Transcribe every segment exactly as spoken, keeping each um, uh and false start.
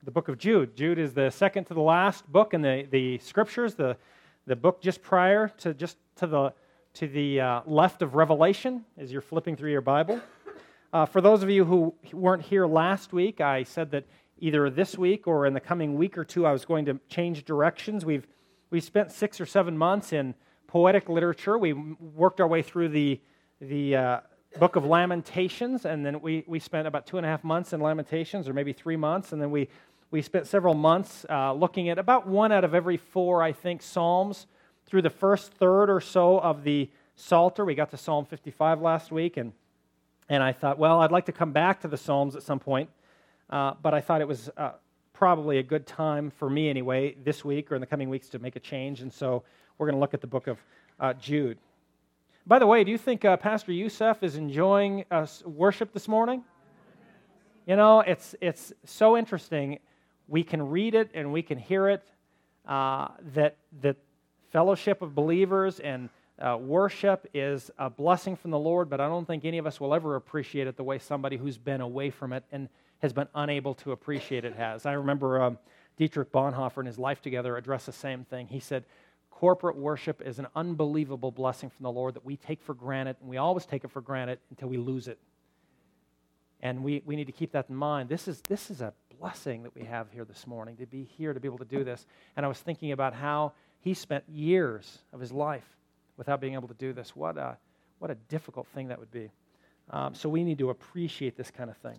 the book of Jude. Jude is the second to the last book in the, the scriptures, the, the book just prior to just to the to the uh, left of Revelation as you're flipping through your Bible. Uh, for those of you who weren't here last week, I said that either this week or in the coming week or two I was going to change directions. We've we spent six or seven months in poetic literature. We worked our way through the the uh, book of Lamentations, and then we, we spent about two and a half months in Lamentations, or maybe three months, and then we, we spent several months uh, looking at about one out of every four, I think, Psalms through the first third or so of the Psalter. We got to Psalm fifty-five last week, and and I thought, well, I'd like to come back to the Psalms at some point, uh, but I thought it was uh, probably a good time for me anyway this week or in the coming weeks to make a change, and so we're going to look at the book of uh, Jude. By the way, do you think uh, Pastor Youssef is enjoying uh, worship this morning? You know, it's it's so interesting. We can read it and we can hear it, uh, that, that fellowship of believers and uh, worship is a blessing from the Lord, but I don't think any of us will ever appreciate it the way somebody who's been away from it and has been unable to appreciate it has. I remember um, Dietrich Bonhoeffer in his Life Together addressed the same thing. He said, corporate worship is an unbelievable blessing from the Lord that we take for granted, and we always take it for granted until we lose it. And we, we need to keep that in mind. This is this is a blessing that we have here this morning, to be here, to be able to do this. And I was thinking about how he spent years of his life without being able to do this. What a, what a difficult thing that would be. Um, so we need to appreciate this kind of thing.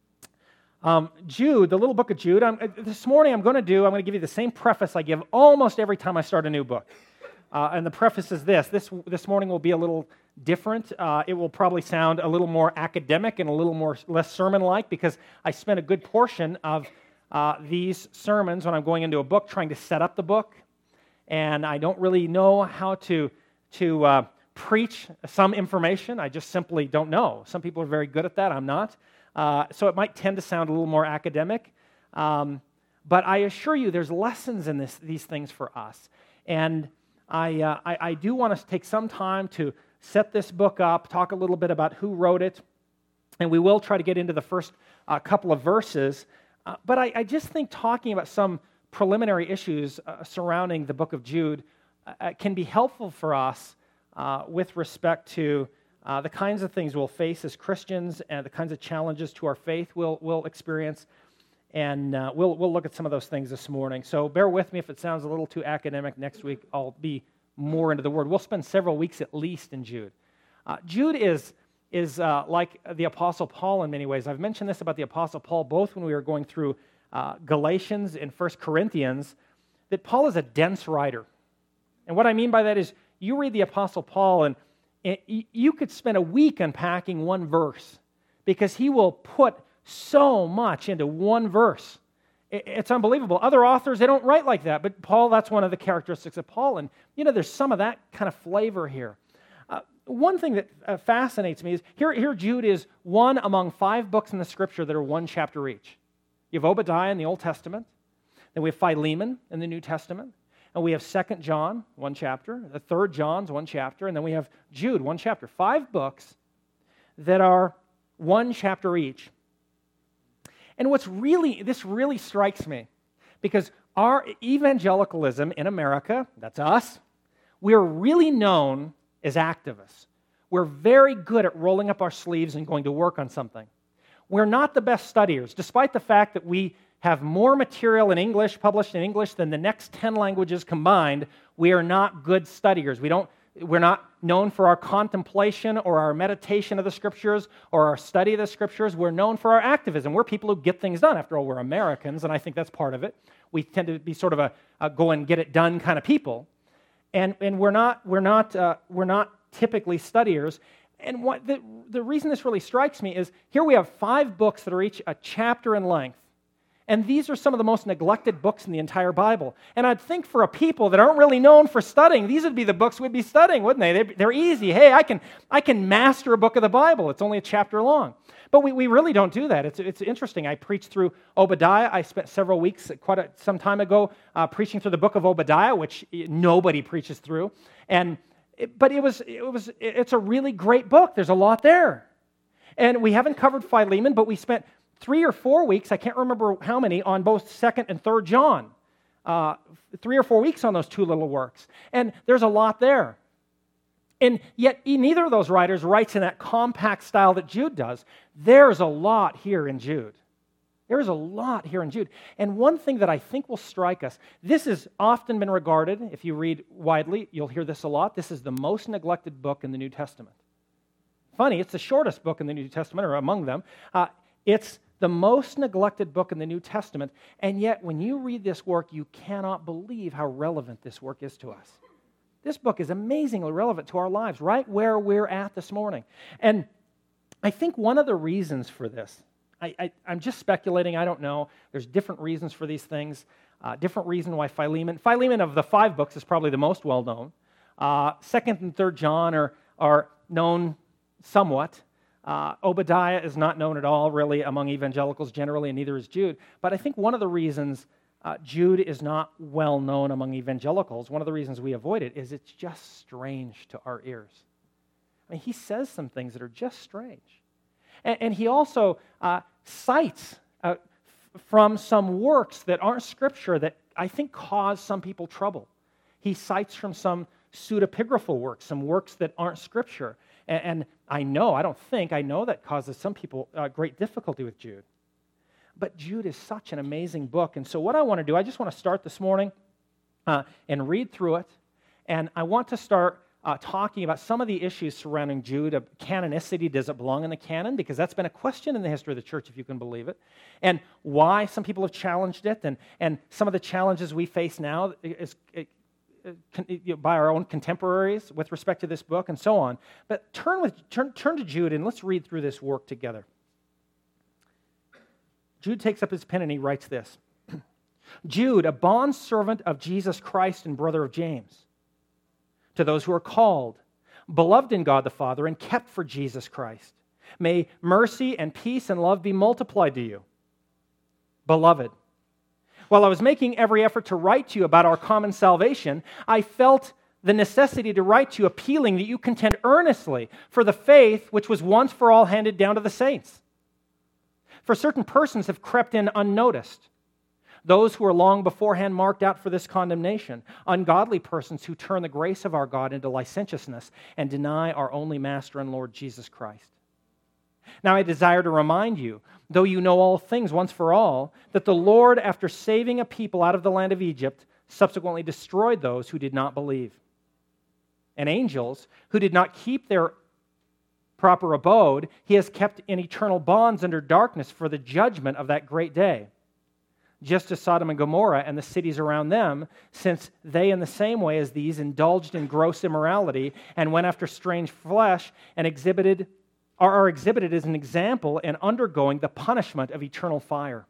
Um, Jude, the little book of Jude, I'm, this morning I'm going to do, I'm going to give you the same preface I give almost every time I start a new book. Uh, and the preface is this. This this morning will be a little different. Uh, it will probably sound a little more academic and a little more less sermon-like because I spent a good portion of uh, these sermons when I'm going into a book trying to set up the book. And I don't really know how to, to uh, preach some information. I just simply don't know. Some people are very good at that. I'm not. Uh, so it might tend to sound a little more academic, um, but I assure you there's lessons in this, these things for us. And I, uh, I, I do want to take some time to set this book up, talk a little bit about who wrote it, and we will try to get into the first uh, couple of verses. Uh, but I, I just think talking about some preliminary issues uh, surrounding the book of Jude uh, can be helpful for us uh, with respect to Uh, the kinds of things we'll face as Christians and the kinds of challenges to our faith we'll, we'll experience. And uh, we'll, we'll look at some of those things this morning. So bear with me if it sounds a little too academic. Next week I'll be more into the Word. We'll spend several weeks at least in Jude. Uh, Jude is, is uh, like the Apostle Paul in many ways. I've mentioned this about the Apostle Paul both when we were going through uh, Galatians and First Corinthians, that Paul is a dense writer. And what I mean by that is you read the Apostle Paul and you could spend a week unpacking one verse because he will put so much into one verse. It's unbelievable. Other authors, they don't write like that, but Paul, that's one of the characteristics of Paul. And, you know, there's some of that kind of flavor here. Uh, one thing that uh, fascinates me is here, here Jude is one among five books in the Scripture that are one chapter each. You have Obadiah in the Old Testament. Then we have Philemon in the New Testament. And we have Second John, one chapter. The Third John's one chapter. And then we have Jude, one chapter. Five books that are one chapter each. And what's really, this really strikes me, because our evangelicalism in America, that's us, we're really known as activists. We're very good at rolling up our sleeves and going to work on something. We're not the best studiers, despite the fact that we have more material in English, published in English, than the next ten languages combined. We are not good studiers. We don't, we're not known for our contemplation or our meditation of the Scriptures or our study of the Scriptures. We're known for our activism. We're people who get things done. After all, we're Americans, and I think that's part of it. We tend to be sort of a, a go and get it done kind of people. And, and we're not, we're not, uh, we're not typically studiers. And what the, the reason this really strikes me is here we have five books that are each a chapter in length. And these are some of the most neglected books in the entire Bible. And I'd think for a people that aren't really known for studying, these would be the books we'd be studying, wouldn't they? They're, they're easy. Hey, I can I can master a book of the Bible. It's only a chapter long. But we, we really don't do that. It's, it's interesting. I preached through Obadiah. I spent several weeks, quite a, some time ago, uh, preaching through the book of Obadiah, which nobody preaches through. And it, But it was it was it's a really great book. There's a lot there. And we haven't covered Philemon, but we spent three or four weeks, I can't remember how many, on both second and third John. Uh, three or four weeks on those two little works. And there's a lot there. And yet neither of those writers writes in that compact style that Jude does. There's a lot here in Jude. There's a lot here in Jude. And one thing that I think will strike us, this has often been regarded, if you read widely, you'll hear this a lot, this is the most neglected book in the New Testament. Funny, it's the shortest book in the New Testament, or among them. Uh, it's the most neglected book in the New Testament, and yet when you read this work, you cannot believe how relevant this work is to us. This book is amazingly relevant to our lives, right where we're at this morning. And I think one of the reasons for this, I, I, I'm just speculating, I don't know. There's different reasons for these things, uh, different reason why Philemon, Philemon of the five books is probably the most well-known. Uh, Second and Third John are, are known somewhat. Uh, Obadiah is not known at all, really, among evangelicals generally, and neither is Jude. But I think one of the reasons uh, Jude is not well known among evangelicals, one of the reasons we avoid it, is it's just strange to our ears. I mean, he says some things that are just strange. And, and he also uh, cites uh, f- from some works that aren't Scripture that I think cause some people trouble. He cites from some pseudepigraphal works, some works that aren't Scripture. And, and I know, I don't think, I know that causes some people uh, great difficulty with Jude. But Jude is such an amazing book. And so what I want to do, I just want to start this morning uh, and read through it. And I want to start uh, talking about some of the issues surrounding Jude. Of canonicity, does it belong in the canon? Because that's been a question in the history of the church, if you can believe it. And why some people have challenged it. And, and some of the challenges we face now is, it, by our own contemporaries with respect to this book and so on. But turn, with, turn, turn to Jude and let's read through this work together. Jude takes up his pen and he writes this. Jude, a bondservant of Jesus Christ and brother of James, to those who are called, beloved in God the Father, and kept for Jesus Christ, may mercy and peace and love be multiplied to you. Beloved, while I was making every effort to write to you about our common salvation, I felt the necessity to write to you appealing that you contend earnestly for the faith which was once for all handed down to the saints. For certain persons have crept in unnoticed, those who were long beforehand marked out for this condemnation, ungodly persons who turn the grace of our God into licentiousness and deny our only Master and Lord Jesus Christ. Now I desire to remind you, though you know all things once for all, that the Lord, after saving a people out of the land of Egypt, subsequently destroyed those who did not believe. And angels, who did not keep their proper abode, he has kept in eternal bonds under darkness for the judgment of that great day. Just as Sodom and Gomorrah and the cities around them, since they in the same way as these indulged in gross immorality and went after strange flesh and exhibited are, are exhibited as an example and undergoing the punishment of eternal fire.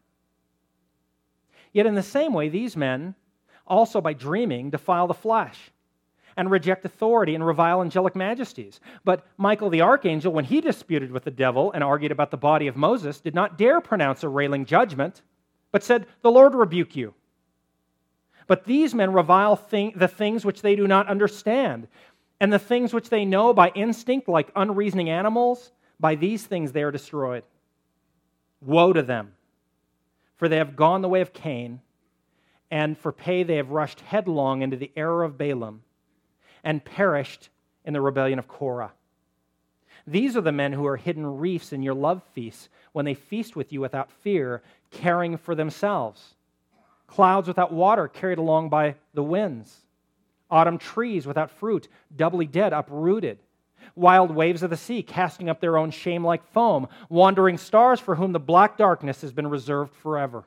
Yet in the same way, these men, also by dreaming, defile the flesh and reject authority and revile angelic majesties. But Michael the archangel, when he disputed with the devil and argued about the body of Moses, did not dare pronounce a railing judgment, but said, "The Lord rebuke you." But these men revile thing, the things which they do not understand, and the things which they know by instinct, like unreasoning animals, by these things they are destroyed. Woe to them, for they have gone the way of Cain, and for pay they have rushed headlong into the error of Balaam, and perished in the rebellion of Korah. These are the men who are hidden reefs in your love feasts, when they feast with you without fear, caring for themselves. Clouds without water carried along by the winds. Autumn trees without fruit, doubly dead, uprooted. Wild waves of the sea casting up their own shame like foam. Wandering stars for whom the black darkness has been reserved forever.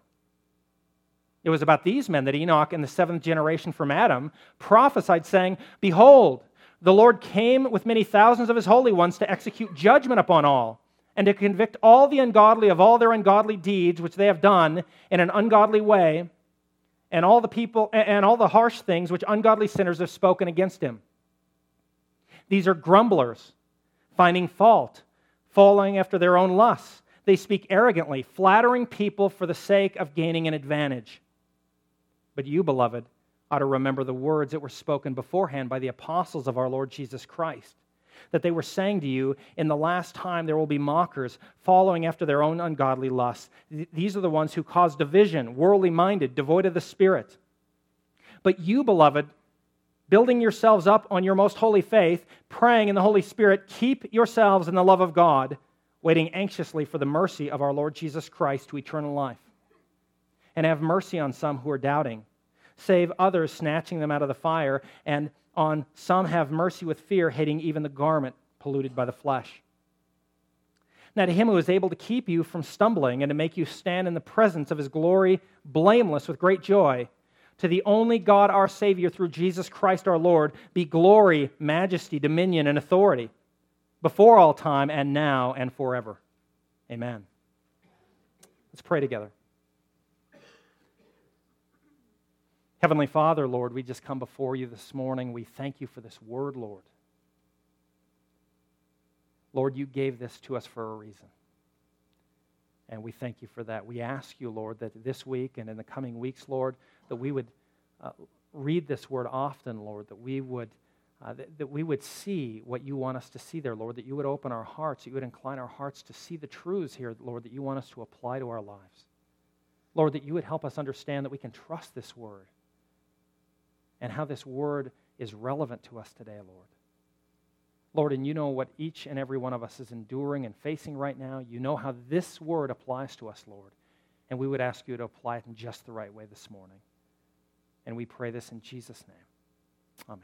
It was about these men that Enoch in the seventh generation from Adam prophesied, saying, "Behold, the Lord came with many thousands of his holy ones to execute judgment upon all, and to convict all the ungodly of all their ungodly deeds which they have done in an ungodly way, and all the people and all the harsh things which ungodly sinners have spoken against him. These are grumblers, finding fault, following after their own lusts. They speak arrogantly, flattering people for the sake of gaining an advantage. But you, beloved, ought to remember the words that were spoken beforehand by the apostles of our Lord Jesus Christ, that they were saying to you, in the last time there will be mockers, following after their own ungodly lusts. Th- these are the ones who cause division, worldly-minded, devoid of the Spirit. But you, beloved, building yourselves up on your most holy faith, praying in the Holy Spirit, keep yourselves in the love of God, waiting anxiously for the mercy of our Lord Jesus Christ to eternal life. And have mercy on some who are doubting. Save others, snatching them out of the fire, and on some have mercy with fear, hating even the garment polluted by the flesh. Now to him who is able to keep you from stumbling and to make you stand in the presence of his glory, blameless with great joy, to the only God our Savior through Jesus Christ our Lord, be glory, majesty, dominion, and authority, before all time and now and forever. Amen. Let's pray together. Heavenly Father, Lord, we just come before you this morning. We thank you for this word, Lord. Lord, you gave this to us for a reason. And we thank you for that. We ask you, Lord, that this week and in the coming weeks, Lord, that we would uh, read this word often, Lord, that we would uh, that, that we would see what you want us to see there, Lord, that you would open our hearts, that you would incline our hearts to see the truths here, Lord, that you want us to apply to our lives. Lord, that you would help us understand that we can trust this word and how this word is relevant to us today, Lord. Lord, and you know what each and every one of us is enduring and facing right now. You know how this word applies to us, Lord. And we would ask you to apply it in just the right way this morning. And we pray this in Jesus' name. Amen.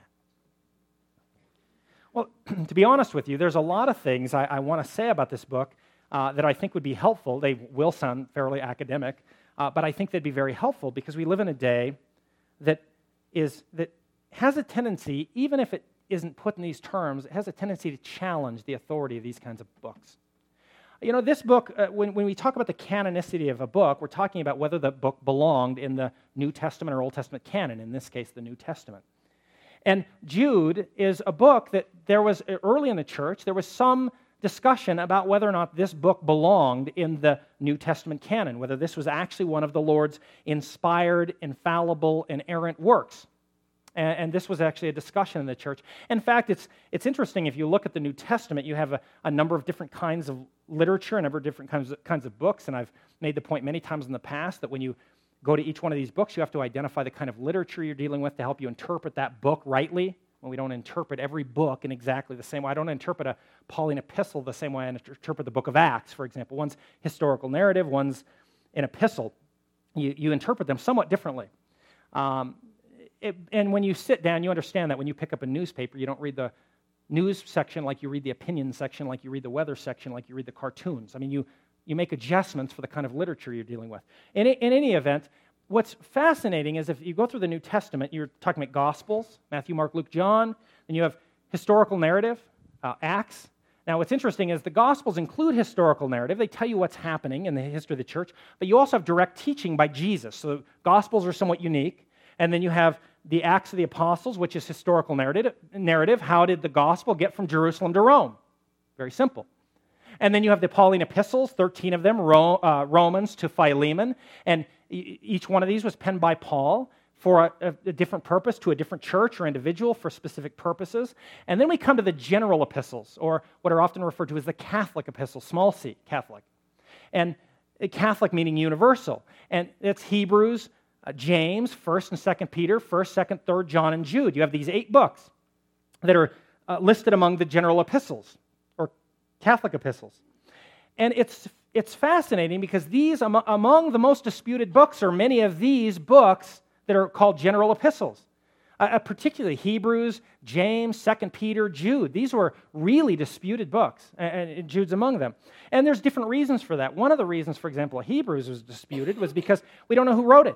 Well, to be honest with you, there's a lot of things I, I want to say about this book uh, that I think would be helpful. They will sound fairly academic, uh, but I think they'd be very helpful because we live in a day that is that has a tendency, even if it isn't put in these terms, it has a tendency to challenge the authority of these kinds of books. You know, this book, uh, when, when we talk about the canonicity of a book, we're talking about whether the book belonged in the New Testament or Old Testament canon, in this case, the New Testament. And Jude is a book that there was, early in the church, there was some discussion about whether or not this book belonged in the New Testament canon, whether this was actually one of the Lord's inspired, infallible, inerrant works. And, and this was actually a discussion in the church. In fact, it's it's interesting, if you look at the New Testament, you have a, a number of different kinds of literature, a number of different kinds of, kinds of books, and I've made the point many times in the past that when you go to each one of these books, you have to identify the kind of literature you're dealing with to help you interpret that book rightly. Well, we don't interpret every book in exactly the same way. I don't interpret a Pauline epistle the same way I interpret the book of Acts, for example. One's historical narrative, one's an epistle. You, you interpret them somewhat differently. Um, it, and when you sit down, you understand that when you pick up a newspaper, you don't read the news section like you read the opinion section, like you read the weather section, like you read the cartoons. I mean, you, you make adjustments for the kind of literature you're dealing with. In, in any event, what's fascinating is if you go through the New Testament, you're talking about Gospels, Matthew, Mark, Luke, John, and you have historical narrative, uh, Acts. Now, what's interesting is the Gospels include historical narrative. They tell you what's happening in the history of the church, but you also have direct teaching by Jesus. So Gospels are somewhat unique. And then you have the Acts of the Apostles, which is historical narrative. narrative. How did the gospel get from Jerusalem to Rome? Very simple. And then you have the Pauline epistles, thirteen of them, Ro- uh, Romans to Philemon. And e- each one of these was penned by Paul for a, a different purpose, to a different church or individual for specific purposes. And then we come to the general epistles, or what are often referred to as the Catholic epistles, small c, Catholic. And Catholic meaning universal. And it's Hebrews, uh, James, First and Second Peter, First, Second, Third, John, and Jude. You have these eight books that are uh, listed among the general epistles, or Catholic epistles. And it's it's fascinating because these, am- among the most disputed books, are many of these books that are called general epistles. Uh, particularly Hebrews, James, Second Peter, Jude. These were really disputed books, and, and Jude's among them. And there's different reasons for that. One of the reasons, for example, Hebrews was disputed was because we don't know who wrote it.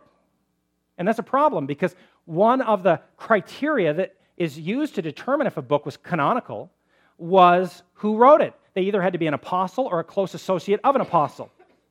And that's a problem because one of the criteria that is used to determine if a book was canonical was who wrote it. They either had to be an apostle or a close associate of an apostle.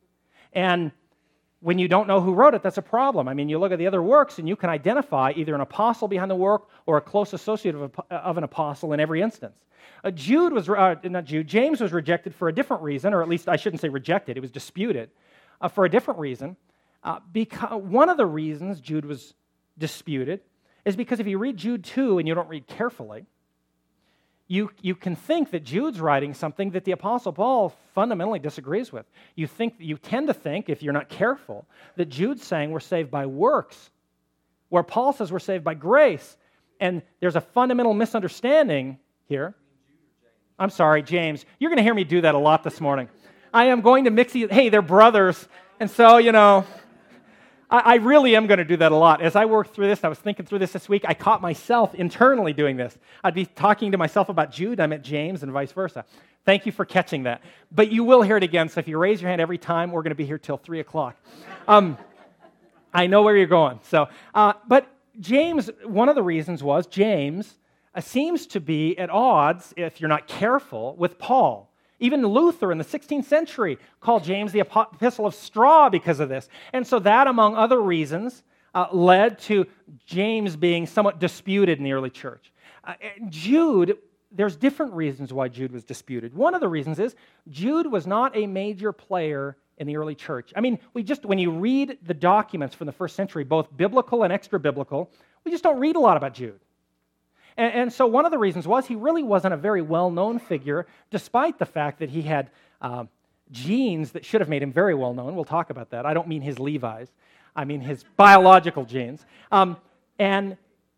And when you don't know who wrote it, that's a problem. I mean, you look at the other works and you can identify either an apostle behind the work or a close associate of, a, of an apostle in every instance. Uh, Jude was, uh, not Jude, James was rejected for a different reason, or at least I shouldn't say rejected, it was disputed, uh, for a different reason. Uh, because one of the reasons Jude was disputed is because if you read Jude two and you don't read carefully, you, you can think that Jude's writing something that the Apostle Paul fundamentally disagrees with. You think you tend to think, if you're not careful, that Jude's saying we're saved by works, where Paul says we're saved by grace. And there's a fundamental misunderstanding here. I'm sorry, James. You're going to hear me do that a lot this morning. I am going to mix these. Hey, they're brothers. And so, you know, I, I really am going to do that a lot. As I worked through this, I was thinking through this this week, I caught myself internally doing this. I'd be talking to myself about Jude, I meant James, and vice versa. Thank you for catching that. But you will hear it again, so if you raise your hand every time, we're going to be here till three o'clock. Um, I know where you're going. So, uh, but James, one of the reasons was James uh, seems to be at odds, if you're not careful, with Paul. Even Luther in the sixteenth century called James the epistle of straw because of this. And so that, among other reasons, uh, led to James being somewhat disputed in the early church. Uh, Jude, there's different reasons why Jude was disputed. One of the reasons is Jude was not a major player in the early church. I mean, we just, when you read the documents from the first century, both biblical and extra-biblical, we just don't read a lot about Jude. And, and so one of the reasons was he really wasn't a very well-known figure, despite the fact that he had uh, genes that should have made him very well-known. We'll talk about that. I don't mean his Levi's. I mean his biological genes. Um, and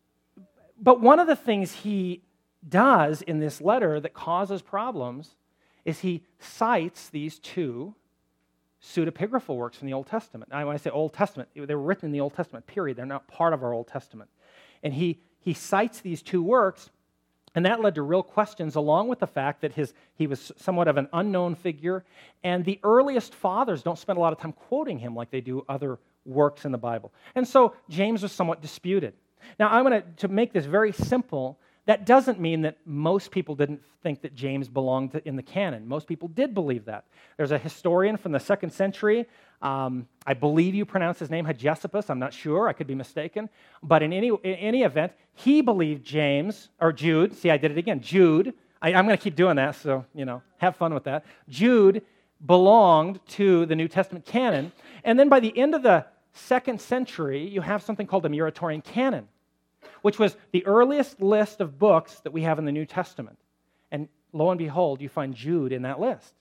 But one of the things he does in this letter that causes problems is he cites these two pseudepigraphal works from the Old Testament. Now, when I say Old Testament, they were written in the Old Testament, period. They're not part of our Old Testament. And he he cites these two works, and that led to real questions, along with the fact that his he was somewhat of an unknown figure, and the earliest fathers don't spend a lot of time quoting him like they do other works in the Bible. And so James was somewhat disputed. Now, I'm going to, to make this very simple, that doesn't mean that most people didn't think that James belonged in the canon. Most people did believe that. There's a historian from the second century, um, I believe you pronounce his name Hegesippus, I'm not sure, I could be mistaken, but in any, in any event, he believed James, or Jude, see I did it again, Jude, I, I'm going to keep doing that, so, you know, have fun with that. Jude belonged to the New Testament canon, and then by the end of the second century, you have something called the Muratorian canon, which was the earliest list of books that we have in the New Testament. And lo and behold, you find Jude in that list.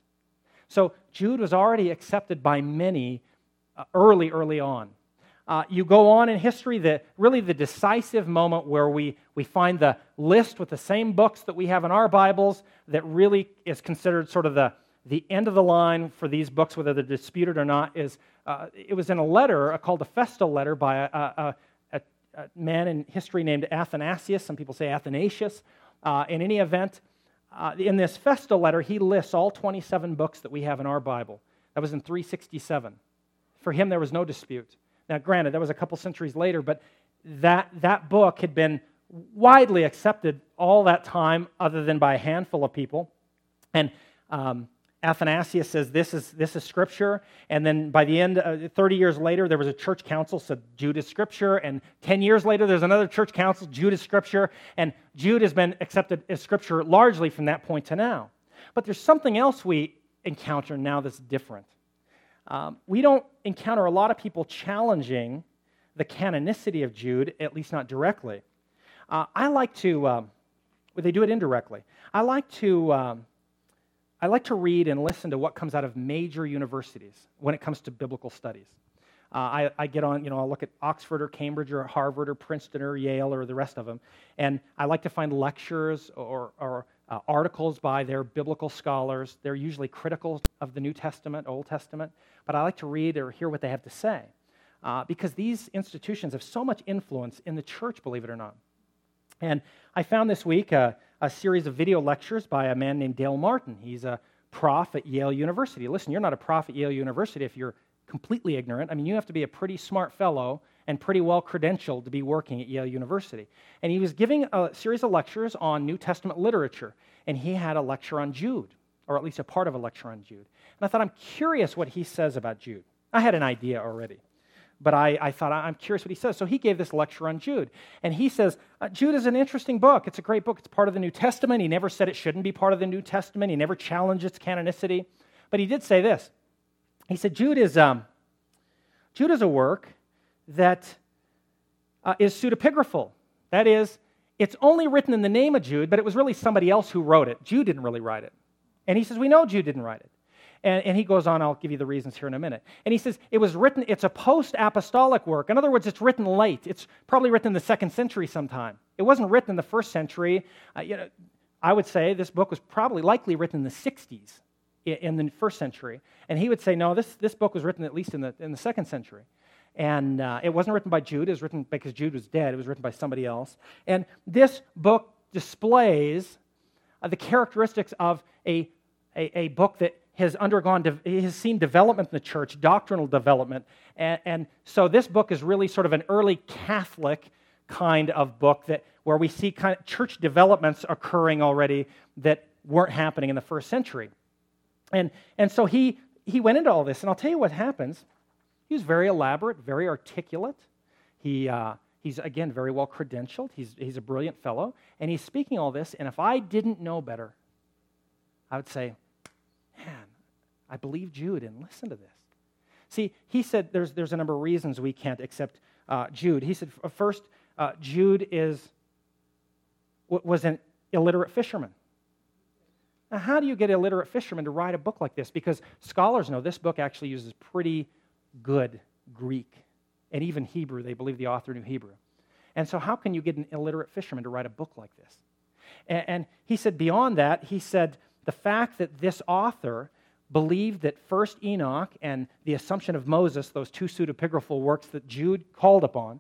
So Jude was already accepted by many uh, early, early on. Uh, you go on in history, the, really the decisive moment where we, we find the list with the same books that we have in our Bibles that really is considered sort of the, the end of the line for these books, whether they're disputed or not, is uh, it was in a letter uh, called a Festal letter by a, a, a A man in history named Athanasius. Some people say Athanasius. Uh, in any event, uh, in this Festal letter, he lists all twenty-seven books that we have in our Bible. That was in three sixty-seven. For him, there was no dispute. Now, granted, that was a couple centuries later, but that, that book had been widely accepted all that time, other than by a handful of people. And um, Athanasius says this is this is Scripture, and then by the end, uh, thirty years later, there was a church council said Jude is Scripture, and ten years later, there's another church council, Jude is Scripture, and Jude has been accepted as Scripture largely from that point to now. But there's something else we encounter now that's different. Um, we don't encounter a lot of people challenging the canonicity of Jude, at least not directly. Uh, I like to, um, well, they do it indirectly. I like to... Um, I like to read and listen to what comes out of major universities when it comes to biblical studies. Uh, I, I get on, you know, I'll look at Oxford or Cambridge or Harvard or Princeton or Yale or the rest of them, and I like to find lectures or, or uh, articles by their biblical scholars. They're usually critical of the New Testament, Old Testament, but I like to read or hear what they have to say uh, because these institutions have so much influence in the church, believe it or not. And I found this week uh, a series of video lectures by a man named Dale Martin. He's a prof at Yale University. Listen, you're not a prof at Yale University if you're completely ignorant. I mean, you have to be a pretty smart fellow and pretty well credentialed to be working at Yale University. And he was giving a series of lectures on New Testament literature, and he had a lecture on Jude, or at least a part of a lecture on Jude. And I thought, I'm curious what he says about Jude. I had an idea already. But I, I thought, I'm curious what he says. So he gave this lecture on Jude. And he says, uh, Jude is an interesting book. It's a great book. It's part of the New Testament. He never said it shouldn't be part of the New Testament. He never challenged its canonicity. But he did say this. He said, Jude is, um, Jude is a work that uh, is pseudepigraphal. That is, it's only written in the name of Jude, but it was really somebody else who wrote it. Jude didn't really write it. And he says, we know Jude didn't write it. And, and he goes on, I'll give you the reasons here in a minute. And he says, it was written, it's a post-apostolic work. In other words, it's written late. It's probably written in the second century sometime. It wasn't written in the first century. Uh, you know, I would say this book was probably likely written in the sixties, in, in the first century. And he would say, no, this, this book was written at least in the, in the second century. And uh, it wasn't written by Jude. It was written because Jude was dead. It was written by somebody else. And this book displays uh, the characteristics of a, a, a book that has undergone, de- has seen development in the church, doctrinal development. And, and so this book is really sort of an early Catholic kind of book that where we see kind of church developments occurring already that weren't happening in the first century. And, and so he, he went into all this. And I'll tell you what happens. He was very elaborate, very articulate. He, uh, he's, again, very well credentialed. He's, he's a brilliant fellow. And he's speaking all this. And if I didn't know better, I would say, man, I believe Jude and listen to this. See, he said there's, there's a number of reasons we can't accept uh, Jude. He said, first, uh, Jude is was an illiterate fisherman. Now, how do you get illiterate fishermen to write a book like this? Because scholars know this book actually uses pretty good Greek and even Hebrew. They believe the author knew Hebrew. And so how can you get an illiterate fisherman to write a book like this? And, and he said beyond that, he said the fact that this author believed that First Enoch and the Assumption of Moses, those two pseudepigraphal works that Jude called upon,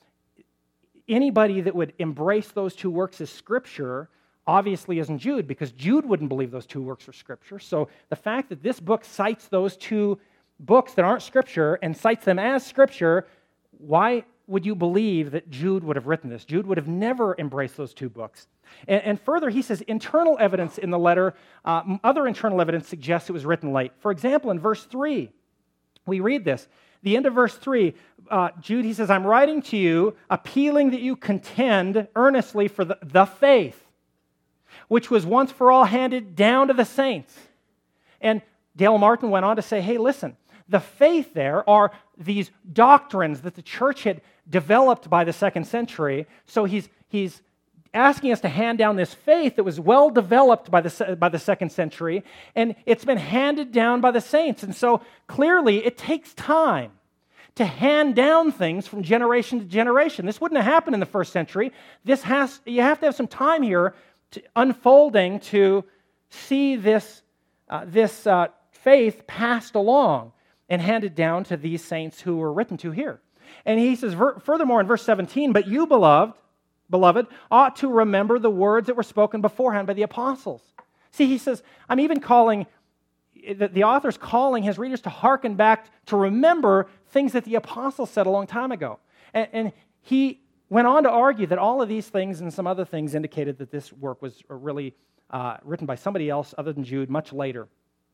anybody that would embrace those two works as Scripture obviously isn't Jude, because Jude wouldn't believe those two works were Scripture. So the fact that this book cites those two books that aren't Scripture and cites them as Scripture, why would you believe that Jude would have written this? Jude would have never embraced those two books. And, and further, he says internal evidence in the letter, uh, other internal evidence suggests it was written late. For example, in verse three, we read this. The end of verse three, uh, Jude, he says, I'm writing to you, appealing that you contend earnestly for the, the faith, which was once for all handed down to the saints. And Dale Martin went on to say, hey, listen, the faith there are these doctrines that the church had developed by the second century. So he's, he's asking us to hand down this faith that was well developed by the, by the second century, and it's been handed down by the saints. And so clearly it takes time to hand down things from generation to generation. This wouldn't have happened in the first century. This has, you have to have some time here to, unfolding to see this, uh, this uh, faith passed along and handed down to these saints who were written to here. And he says, furthermore in verse seventeen, but you, beloved, beloved, ought to remember the words that were spoken beforehand by the apostles. See, he says, I'm even calling, the, the author's calling his readers to hearken back to remember things that the apostles said a long time ago. And, and he went on to argue that all of these things and some other things indicated that this work was really uh, written by somebody else other than Jude much later.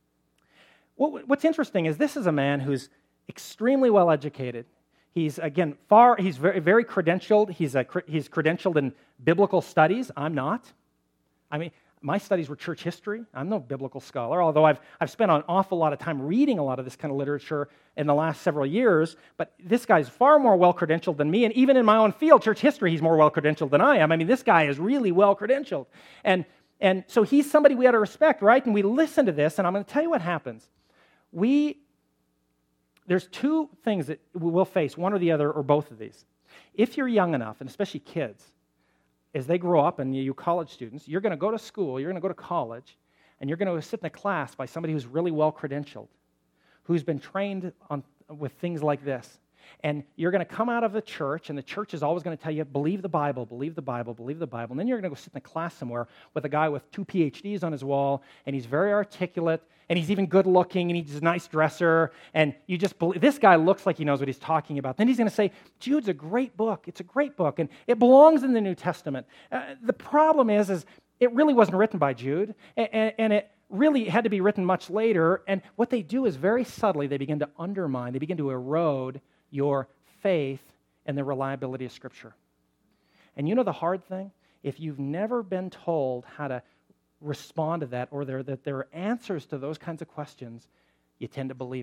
What, what's interesting is this is a man who's extremely well educated. He's, again, far, he's very, very credentialed. He's, a, he's credentialed in biblical studies. I'm not. I mean, my studies were church history. I'm no biblical scholar, although I've, I've spent an awful lot of time reading a lot of this kind of literature in the last several years. But this guy's far more well-credentialed than me, and even in my own field, church history, he's more well-credentialed than I am. I mean, this guy is really well-credentialed. And, and so he's somebody we ought to respect, right? And we listen to this, and I'm going to tell you what happens. We... There's two things that we'll face, one or the other, or both of these. If you're young enough, and especially kids, as they grow up, and you college students, you're going to go to school, you're going to go to college, and you're going to sit in a class by somebody who's really well-credentialed, who's been trained on, with things like this. And you're going to come out of the church, and the church is always going to tell you, believe the Bible, believe the Bible, believe the Bible. And then you're going to go sit in a class somewhere with a guy with two P H Ds on his wall, and he's very articulate, and he's even good looking, and he's a nice dresser, and you just believe, this guy looks like he knows what he's talking about. Then he's going to say, Jude's a great book. It's a great book, and it belongs in the New Testament. Uh, the problem is, is it really wasn't written by Jude, and, and, and it really had to be written much later, and what they do is very subtly, they begin to undermine, they begin to erode your faith and the reliability of Scripture. And you know the hard thing? If you've never been told how to respond to that, or there, that there are answers to those kinds of questions, you tend to believe it.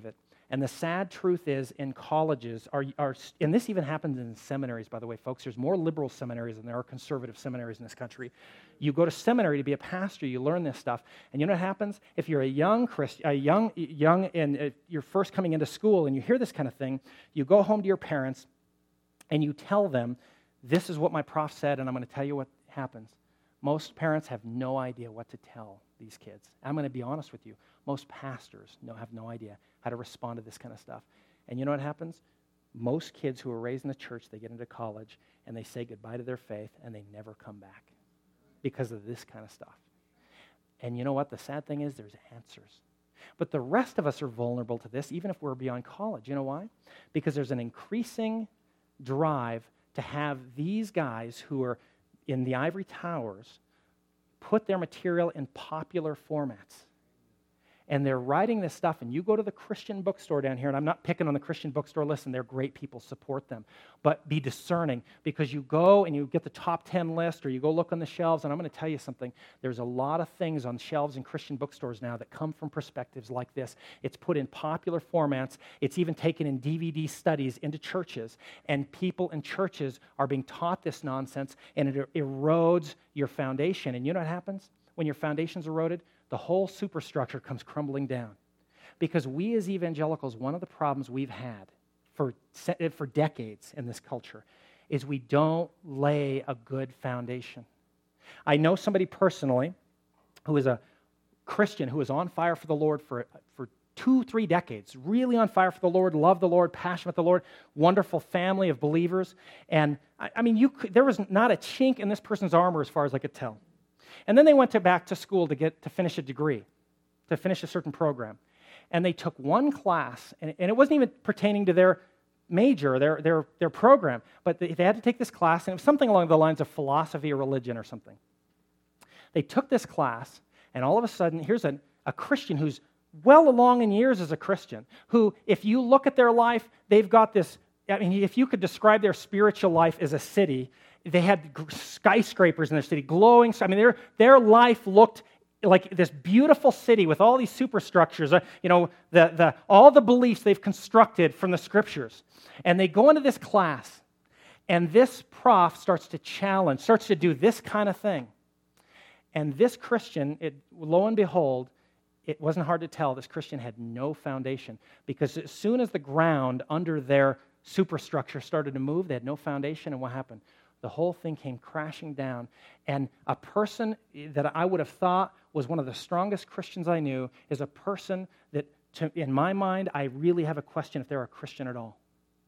And the sad truth is, in colleges, are, are, and this even happens in seminaries, by the way, folks. There's more liberal seminaries than there are conservative seminaries in this country. You go to seminary to be a pastor, you learn this stuff, and you know what happens? If you're a young Christian, a young, young, and uh, you're first coming into school, and you hear this kind of thing, you go home to your parents, and you tell them, "This is what my prof said, and I'm going to tell you what happens." Most parents have no idea what to tell these kids. I'm going to be honest with you. Most pastors no, have no idea how to respond to this kind of stuff. And you know what happens? Most kids who are raised in the church, they get into college, and they say goodbye to their faith, and they never come back because of this kind of stuff. And you know what? The sad thing is there's answers. But the rest of us are vulnerable to this, even if we're beyond college. You know why? Because there's an increasing drive to have these guys who are in the ivory towers put their material in popular formats. And they're writing this stuff, and you go to the Christian bookstore down here, and I'm not picking on the Christian bookstore, listen, they're great people, support them. But be discerning, because you go and you get the top ten list, or you go look on the shelves, and I'm going to tell you something, there's a lot of things on shelves in Christian bookstores now that come from perspectives like this. It's put in popular formats, it's even taken in D V D studies into churches, and people in churches are being taught this nonsense, and it erodes your foundation. And you know what happens when your foundation's eroded? The whole superstructure comes crumbling down. Because we as evangelicals, one of the problems we've had for, for decades in this culture is we don't lay a good foundation. I know somebody personally who is a Christian who is on fire for the Lord for, for two, three decades, really on fire for the Lord, love the Lord, passionate with the Lord, wonderful family of believers. And I, I mean, you could, there was not a chink in this person's armor as far as I could tell. And then they went to back to school to get to finish a degree, to finish a certain program. And they took one class, and, and it wasn't even pertaining to their major, their, their, their program, but they, they had to take this class, and it was something along the lines of philosophy or religion or something. They took this class, and all of a sudden, here's a, a Christian who's well along in years as a Christian, who, if you look at their life, they've got this, I mean, if you could describe their spiritual life as a city, they had skyscrapers in their city, glowing. I mean, their, their life looked like this beautiful city with all these superstructures, uh, you know, the, the, all the beliefs they've constructed from the Scriptures. And they go into this class, and this prof starts to challenge, starts to do this kind of thing. And this Christian, it, lo and behold, it wasn't hard to tell, this Christian had no foundation, because as soon as the ground under their superstructure started to move, they had no foundation, and what happened? The whole thing came crashing down, and a person that I would have thought was one of the strongest Christians I knew is a person that, to, in my mind, I really have a question if they're a Christian at all.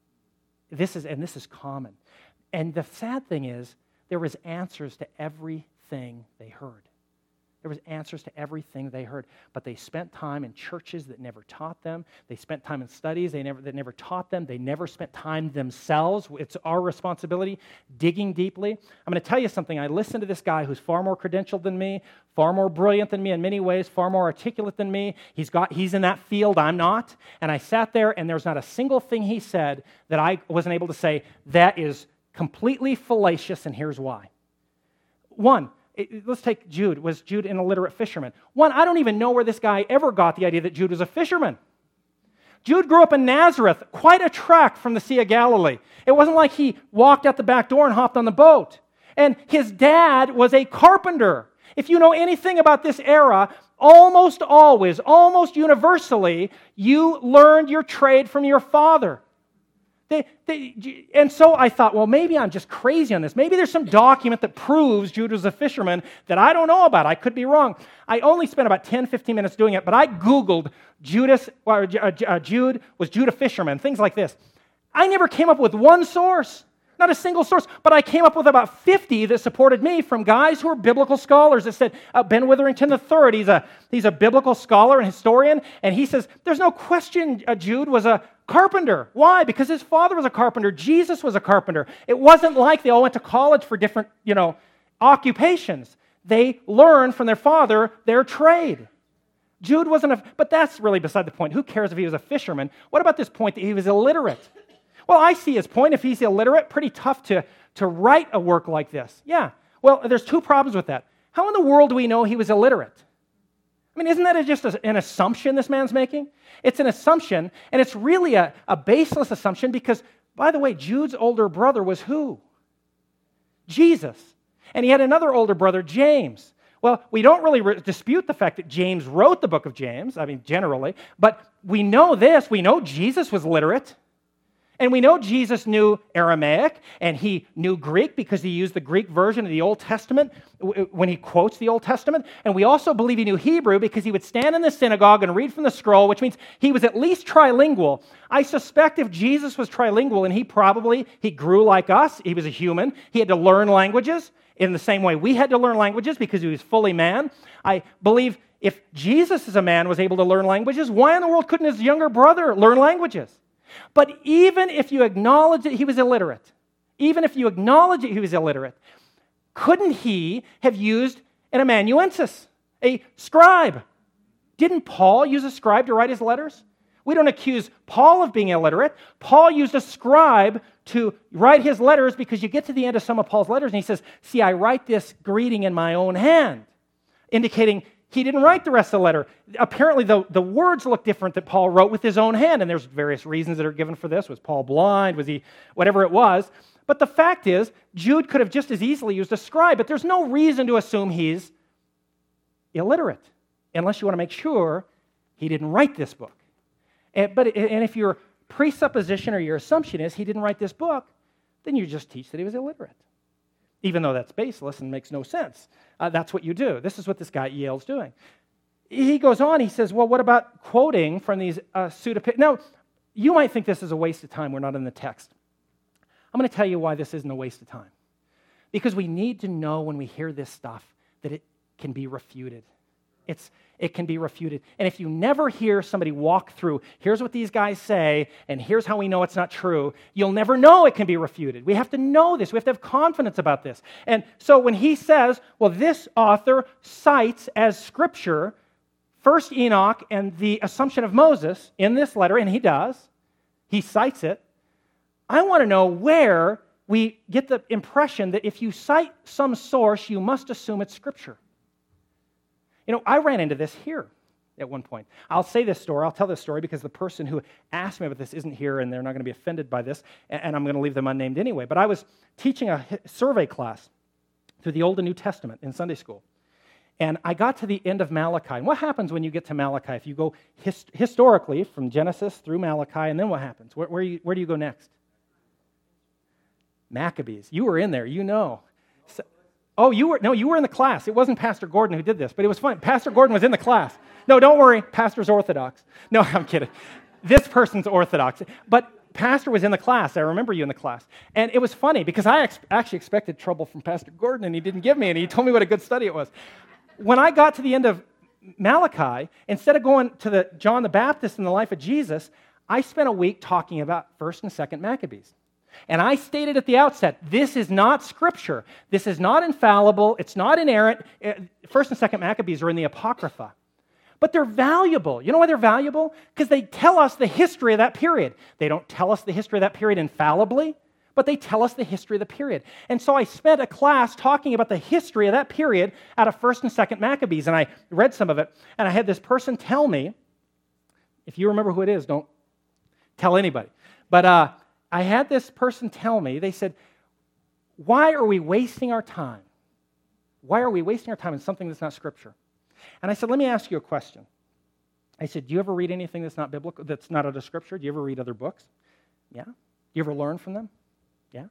This is, and this is common. And the sad thing is, there was answers to everything they heard. There was answers to everything they heard, but they spent time in churches that never taught them. They spent time in studies they never, that never taught them. They never spent time themselves. It's our responsibility, digging deeply. I'm going to tell you something. I listened to this guy who's far more credentialed than me, far more brilliant than me in many ways, far more articulate than me. He's got, he's in that field, I'm not. And I sat there, and there's not a single thing he said that I wasn't able to say, that is completely fallacious, and here's why. One, It, let's take Jude. Was Jude an illiterate fisherman? One, I don't even know where this guy ever got the idea that Jude was a fisherman. Jude grew up in Nazareth, quite a trek from the Sea of Galilee. It wasn't like he walked out the back door and hopped on the boat. And his dad was a carpenter. If you know anything about this era, almost always, almost universally, you learned your trade from your father. They, they, and so I thought, well, maybe I'm just crazy on this. Maybe there's some document that proves Jude was a fisherman that I don't know about. I could be wrong. I only spent about ten, fifteen minutes doing it, but I Googled Judas, uh, uh, Jude, was Jude a fisherman, things like this. I never came up with one source, not a single source, but I came up with about fifty that supported me from guys who are biblical scholars that said, uh, Ben Witherington the third, he's a, he's a biblical scholar and historian, and he says, there's no question uh, Jude was a carpenter. Why? Because his father was a carpenter. Jesus was a carpenter. It wasn't like they all went to college for different, you know, occupations. They learned from their father their trade. Jude wasn't a, but that's really beside the point. Who cares if he was a fisherman? What about this point that he was illiterate? Well, I see his point. If he's illiterate, pretty tough to, to write a work like this. Yeah. Well, there's two problems with that. How in the world do we know he was illiterate? I mean, isn't that just a, an assumption this man's making? It's an assumption, and it's really a, a baseless assumption because, by the way, Jude's older brother was who? Jesus. And he had another older brother, James. Well, we don't really re- dispute the fact that James wrote the book of James, I mean, generally, but we know this. We know Jesus was literate. And we know Jesus knew Aramaic, and he knew Greek because he used the Greek version of the Old Testament when he quotes the Old Testament. And we also believe he knew Hebrew because he would stand in the synagogue and read from the scroll, which means he was at least trilingual. I suspect if Jesus was trilingual, and he probably, he grew like us, he was a human, he had to learn languages in the same way we had to learn languages because he was fully man. I believe if Jesus as a man was able to learn languages, why in the world couldn't his younger brother learn languages? But even if you acknowledge that he was illiterate, even if you acknowledge that he was illiterate, couldn't he have used an amanuensis, a scribe? Didn't Paul use a scribe to write his letters? We don't accuse Paul of being illiterate. Paul used a scribe to write his letters because you get to the end of some of Paul's letters and he says, see, I write this greeting in my own hand, indicating he didn't write the rest of the letter. Apparently, the, the words look different that Paul wrote with his own hand, and there's various reasons that are given for this. Was Paul blind? Was he whatever it was? But the fact is, Jude could have just as easily used a scribe, but there's no reason to assume he's illiterate, unless you want to make sure he didn't write this book. And, but, and if your presupposition or your assumption is he didn't write this book, then you just teach that he was illiterate. Even though that's baseless and makes no sense. Uh, that's what you do. This is what this guy at Yale's doing. He goes on, he says, well, what about quoting from these uh, pseudepigraphs? Now, you might think this is a waste of time. We're not in the text. I'm going to tell you why this isn't a waste of time. Because we need to know when we hear this stuff that it can be refuted. It's It can be refuted. And if you never hear somebody walk through, here's what these guys say, and here's how we know it's not true, you'll never know it can be refuted. We have to know this. We have to have confidence about this. And so when he says, well, this author cites as scripture First Enoch and the Assumption of Moses in this letter, and he does, he cites it, I want to know where we get the impression that if you cite some source, you must assume it's scripture. You know, I ran into this here at one point. I'll say this story. I'll tell this story because the person who asked me about this isn't here and they're not going to be offended by this, and I'm going to leave them unnamed anyway. But I was teaching a survey class through the Old and New Testament in Sunday school. And I got to the end of Malachi. And what happens when you get to Malachi? If you go hist- historically from Genesis through Malachi, and then what happens? Where, where, you, where do you go next? Maccabees. You were in there. You know. So, Oh, you were, no, you were in the class. It wasn't Pastor Gordon who did this, but it was fun. Pastor Gordon was in the class. No, don't worry. Pastor's Orthodox. No, I'm kidding. This person's Orthodox. But Pastor was in the class. I remember you in the class. And it was funny because I ex- actually expected trouble from Pastor Gordon, and he didn't give me any. He told me what a good study it was. When I got to the end of Malachi, instead of going to the John the Baptist and the life of Jesus, I spent a week talking about First and Second Maccabees. And I stated at the outset, this is not Scripture. This is not infallible. It's not inerrant. First and Second Maccabees are in the Apocrypha. But they're valuable. You know why they're valuable? Because they tell us the history of that period. They don't tell us the history of that period infallibly, but they tell us the history of the period. And so I spent a class talking about the history of that period out of First and Second Maccabees, and I read some of it, and I had this person tell me, if you remember who it is, don't tell anybody. But uh, I had this person tell me, they said, why are we wasting our time? Why are we wasting our time in something that's not Scripture? And I said, let me ask you a question. I said, do you ever read anything that's not biblical, that's not out of Scripture? Do you ever read other books? Yeah. Do you ever learn from them? Yeah.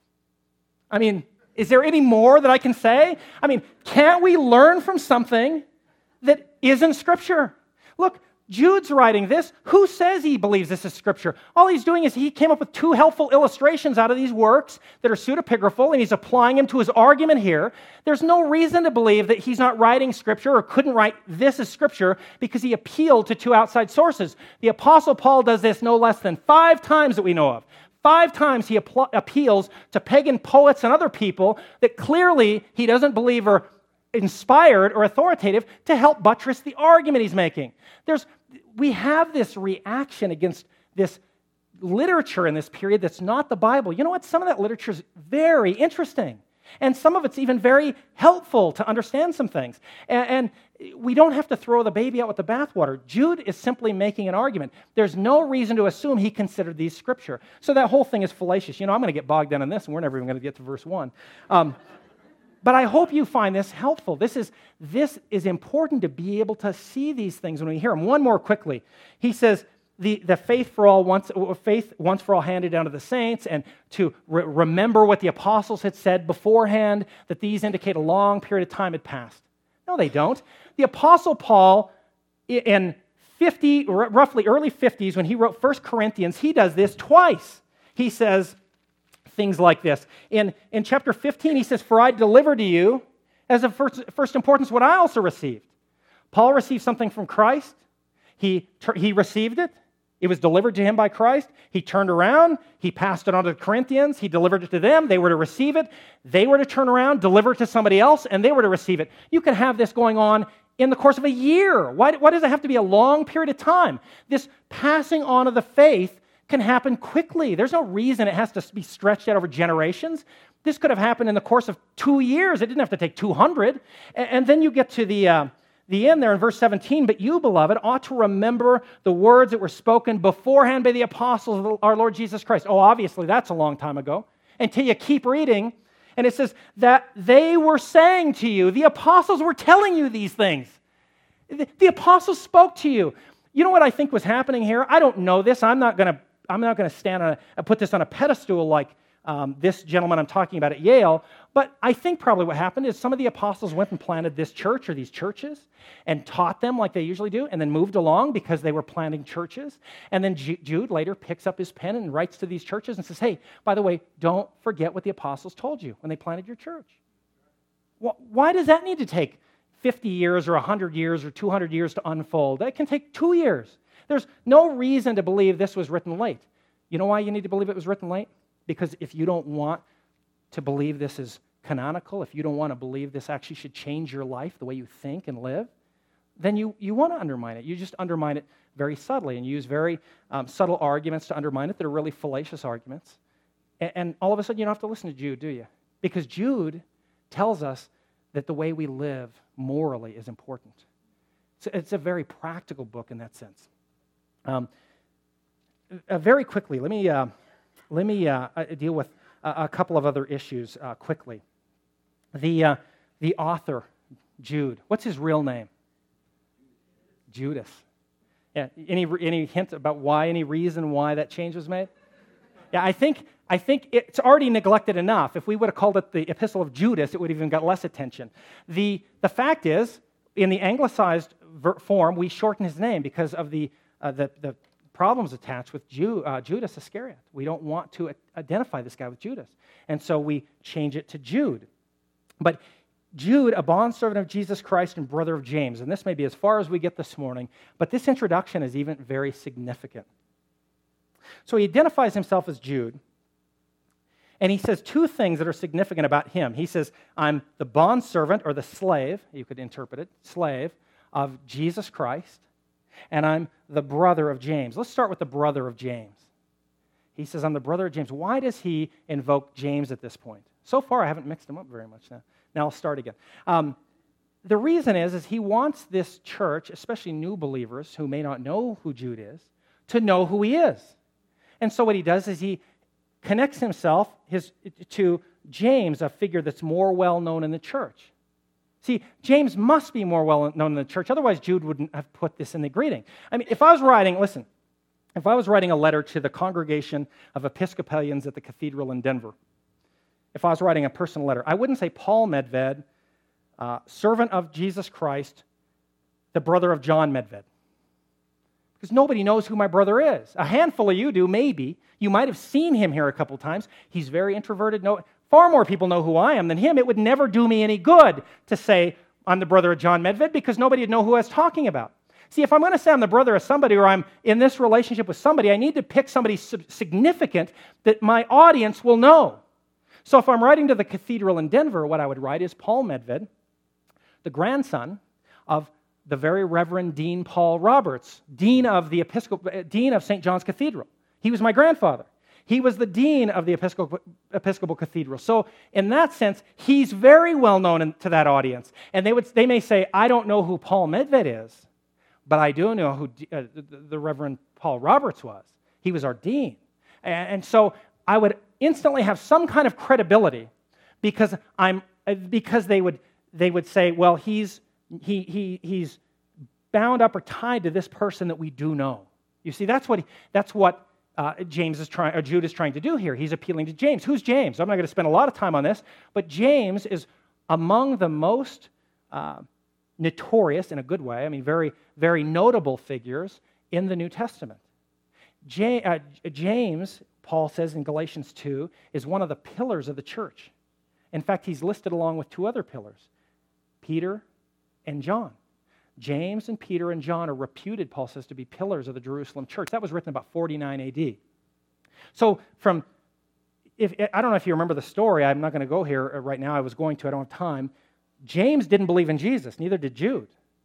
I mean, is there any more that I can say? I mean, can't we learn from something that isn't Scripture? Look, Jude's writing this. Who says he believes this is Scripture? All he's doing is he came up with two helpful illustrations out of these works that are pseudepigraphal, and he's applying them to his argument here. There's no reason to believe that he's not writing Scripture or couldn't write this as Scripture because he appealed to two outside sources. The Apostle Paul does this no less than five times that we know of. Five times he apl- appeals to pagan poets and other people that clearly he doesn't believe are inspired or authoritative to help buttress the argument he's making. There's We have this reaction against this literature in this period that's not the Bible. You know what? Some of that literature is very interesting. And some of it's even very helpful to understand some things. And, and we don't have to throw the baby out with the bathwater. Jude is simply making an argument. There's no reason to assume he considered these Scripture. So that whole thing is fallacious. You know, I'm going to get bogged down in this, and we're never even going to get to verse one. Um, but I hope you find this helpful. This is, this is important to be able to see these things when we hear them. One more quickly. He says, The, the faith for all once faith once for all handed down to the saints, and to re- remember what the apostles had said beforehand, that these indicate a long period of time had passed. No, they don't. The apostle Paul, in fifty, roughly early fifties, when he wrote First Corinthians, he does this twice. He says things like this. In, in chapter fifteen, he says, "For I delivered to you as of first, first importance what I also received." Paul received something from Christ. He, he received it. It was delivered to him by Christ. He turned around. He passed it on to the Corinthians. He delivered it to them. They were to receive it. They were to turn around, deliver it to somebody else, and they were to receive it. You can have this going on in the course of a year. Why, why does it have to be a long period of time? This passing on of the faith can happen quickly. There's no reason it has to be stretched out over generations. This could have happened in the course of two years. It didn't have to take two hundred. And, and then you get to the... Uh, The end there in verse seventeen, "But you, beloved, ought to remember the words that were spoken beforehand by the apostles of our Lord Jesus Christ." Oh, obviously, that's a long time ago. Until you keep reading, and it says that they were saying to you, the apostles were telling you these things. The, the apostles spoke to you. You know what I think was happening here? I don't know this. I'm not going to I'm not going to stand on a, put this on a pedestal like um, this gentleman I'm talking about at Yale. But I think probably what happened is some of the apostles went and planted this church or these churches and taught them like they usually do, and then moved along because they were planting churches. And then Jude later picks up his pen and writes to these churches and says, "Hey, by the way, don't forget what the apostles told you when they planted your church." Why does that need to take fifty years or one hundred years or two hundred years to unfold? That can take two years. There's no reason to believe this was written late. You know why you need to believe it was written late? Because if you don't want to believe this is canonical, if you don't want to believe this actually should change your life, the way you think and live, then you, you want to undermine it. You just undermine it very subtly and use very um, subtle arguments to undermine it that are really fallacious arguments. And, and all of a sudden you don't have to listen to Jude, do you? Because Jude tells us that the way we live morally is important. So it's a very practical book in that sense. Um, uh, very quickly, let me, uh, let me uh, deal with a couple of other issues uh, quickly. The, uh, the author, Jude, what's his real name? Judas. Yeah, any, any hint about why, any reason why that change was made? Yeah, I think, I think it's already neglected enough. If we would have called it the Epistle of Judas, it would have even got less attention. The, the fact is, in the anglicized ver- form, we shorten his name because of the, uh, the, the problems attached with Ju- uh, Judas Iscariot. We don't want to identify this guy with Judas. And so we change it to Jude. But Jude, a bondservant of Jesus Christ and brother of James. And this may be as far as we get this morning, but this introduction is even very significant. So he identifies himself as Jude, and he says two things that are significant about him. He says, "I'm the bondservant," or the slave, you could interpret it, slave, of Jesus Christ, and I'm the brother of James. Let's start with the brother of James. He says, "I'm the brother of James." Why does he invoke James at this point? So far, I haven't mixed them up very much now. Now I'll start again. Um, the reason is, is he wants this church, especially new believers who may not know who Jude is, to know who he is. And so what he does is he connects himself his, to James, a figure that's more well-known in the church. See, James must be more well-known in the church, otherwise Jude wouldn't have put this in the greeting. I mean, if I was writing, listen, if I was writing a letter to the congregation of Episcopalians at the cathedral in Denver, if I was writing a personal letter, I wouldn't say Paul Medved, uh, servant of Jesus Christ, the brother of John Medved. Because nobody knows who my brother is. A handful of you do, maybe. You might have seen him here a couple times. He's very introverted. No, far more people know who I am than him. It would never do me any good to say I'm the brother of John Medved because nobody would know who I was talking about. See, if I'm going to say I'm the brother of somebody or I'm in this relationship with somebody, I need to pick somebody significant that my audience will know. So if I'm writing to the cathedral in Denver, what I would write is Paul Medved, the grandson of the very Reverend Dean Paul Roberts, Dean of the Episcopal, Dean of Saint John's Cathedral. He was my grandfather. He was the dean of the Episcopal, Episcopal Cathedral. So in that sense, he's very well known in, to that audience. And they would they may say, I don't know who Paul Medved is, but I do know who uh, the, the Reverend Paul Roberts was. He was our dean. And, and so I would instantly have some kind of credibility because I'm because they would they would say, well, he's he he he's bound up or tied to this person that we do know. You see, that's what he, that's what uh, James is trying, or Jude is trying to do here. He's appealing to James. Who's James? I'm not going to spend a lot of time on this, but James is among the most uh, notorious, in a good way, I mean, very very notable figures in the New Testament. J, uh, James, Paul says in Galatians two, is one of the pillars of the church. In fact, he's listed along with two other pillars, Peter and John. James and Peter and John are reputed, Paul says, to be pillars of the Jerusalem church. That was written about forty-nine A D. So from, if I don't know if you remember the story, I'm not going to go here right now. I was going to, I don't have time. James didn't believe in Jesus, neither did Jude.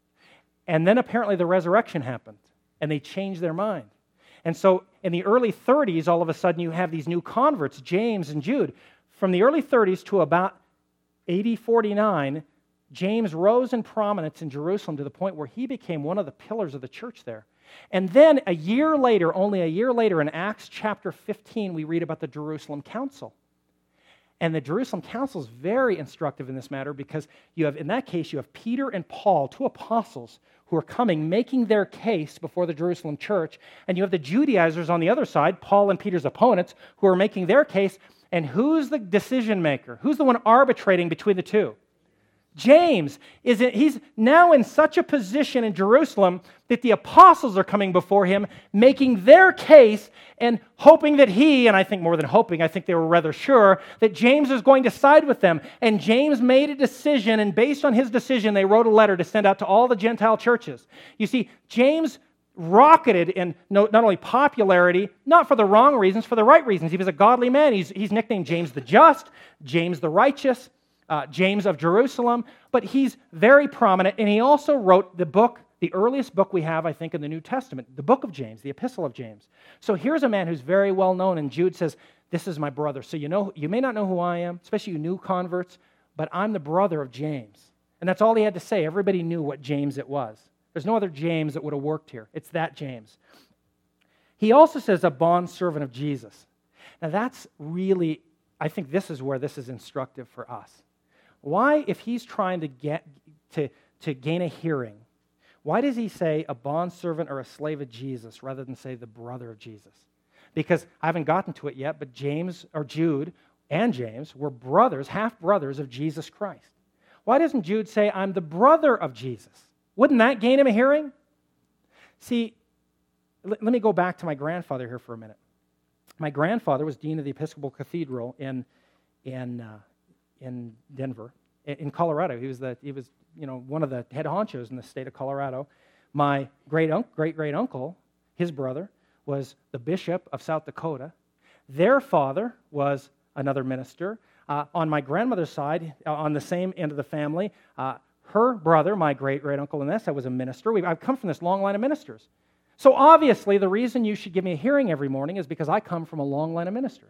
And then apparently the resurrection happened, and they changed their mind. And so in the early thirties, all of a sudden you have these new converts, James and Jude. From the early thirties to about A D forty-nine, James rose in prominence in Jerusalem to the point where he became one of the pillars of the church there. And then a year later, only a year later, in Acts chapter fifteen, we read about the Jerusalem Council. And the Jerusalem Council is very instructive in this matter because you have, in that case, you have Peter and Paul, two apostles, who are coming, making their case before the Jerusalem church. And you have the Judaizers on the other side, Paul and Peter's opponents, who are making their case. And who's the decision maker? Who's the one arbitrating between the two? James. Is it, he's now in such a position in Jerusalem that the apostles are coming before him, making their case and hoping that he, and I think more than hoping, I think they were rather sure, that James is going to side with them. And James made a decision, and based on his decision, they wrote a letter to send out to all the Gentile churches. You see, James rocketed in not only popularity, not for the wrong reasons, for the right reasons. He was a godly man. He's, he's nicknamed James the Just, James the Righteous, uh, James of Jerusalem, but he's very prominent, and he also wrote the book, the earliest book we have, I think, in the New Testament, the book of James, the Epistle of James. So here's a man who's very well known, and Jude says, this is my brother. So you know, you may not know who I am, especially you new converts, but I'm the brother of James. And that's all he had to say. Everybody knew what James it was. There's no other James that would have worked here. It's that James. He also says a bondservant of Jesus. Now that's really, I think this is where this is instructive for us. Why, if he's trying to get to, to gain a hearing, why does he say a bondservant or a slave of Jesus rather than say the brother of Jesus? Because I haven't gotten to it yet, but James or Jude and James were brothers, half-brothers of Jesus Christ. Why doesn't Jude say, I'm the brother of Jesus? Wouldn't that gain him a hearing? See, let me go back to my grandfather here for a minute. My grandfather was dean of the Episcopal Cathedral in in uh, in Denver, in Colorado. He was the he was you know one of the head honchos in the state of Colorado. My great uncle, great great uncle, his brother was the bishop of South Dakota. Their father was another minister. Uh, on my grandmother's side, uh, on the same end of the family. Uh, Her brother, my great-great-uncle Inessa, was a minister. We've, I've come from this long line of ministers. So obviously, the reason you should give me a hearing every morning is because I come from a long line of ministers.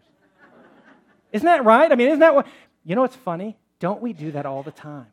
Isn't that right? I mean, isn't that what... You know what's funny? Don't we do that all the time?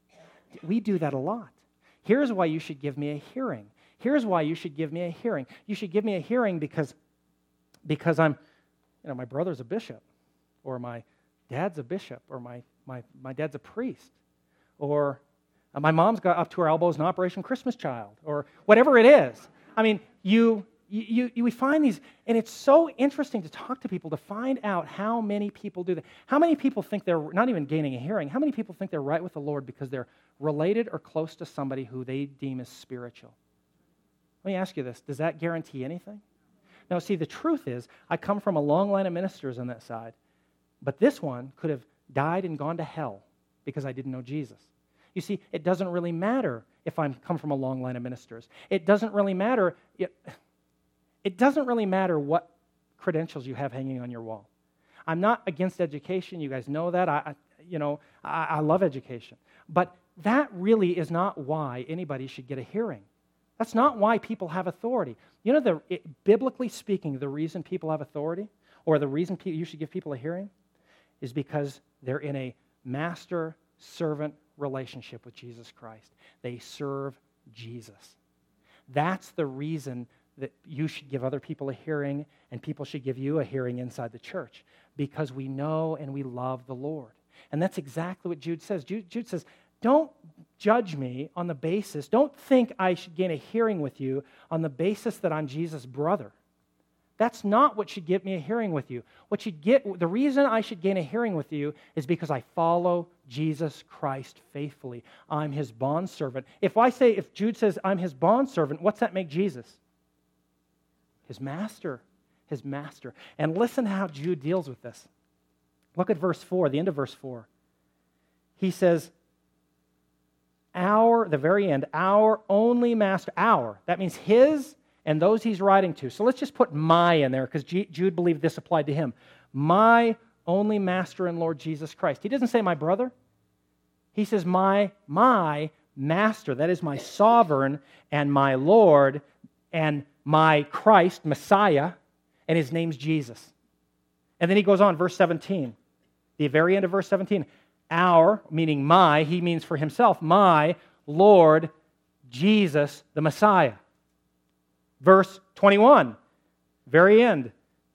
We do that a lot. Here's why you should give me a hearing. Here's why you should give me a hearing. You should give me a hearing because, because I'm, you know, my brother's a bishop, or my dad's a bishop, or my, my, my dad's a priest, or... My mom's got up to her elbows in Operation Christmas Child, or whatever it is. I mean, you, you, you, we find these, and it's so interesting to talk to people to find out how many people do that. How many people think they're not even gaining a hearing? How many people think they're right with the Lord because they're related or close to somebody who they deem as spiritual? Let me ask you this. Does that guarantee anything? Now, see, the truth is, I come from a long line of ministers on that side, but this one could have died and gone to hell because I didn't know Jesus. You see, it doesn't really matter if I come from a long line of ministers. It doesn't really matter. It, it doesn't really matter what credentials you have hanging on your wall. I'm not against education. You guys know that. I, I you know, I, I love education. But that really is not why anybody should get a hearing. That's not why people have authority. You know, the, it, biblically speaking, the reason people have authority, or the reason you should give people a hearing is because they're in a master-servant relationship with Jesus Christ. They serve Jesus. That's the reason that you should give other people a hearing and people should give you a hearing inside the church, because we know and we love the Lord. And that's exactly what Jude says. Jude, Jude says, don't judge me on the basis, don't think I should gain a hearing with you on the basis that I'm Jesus' brother. That's not what should get me a hearing with you. What should get, the reason I should gain a hearing with you is because I follow Jesus Christ faithfully. I'm his bondservant. If I say, if Jude says I'm his bondservant, what's that make Jesus? His master. His master. And listen how Jude deals with this. Look at verse four, the end of verse four. He says, our, the very end, our only master, our, that means his and those he's writing to. So let's just put my in there because Jude believed this applied to him. My only master and Lord Jesus Christ. He doesn't say my brother. He says my, my master, that is my sovereign and my Lord and my Christ, Messiah, and his name's Jesus. And then he goes on, verse seventeen, the very end of verse seventeen. Our, meaning my, he means for himself, my Lord Jesus the Messiah. Verse twenty-one, very end.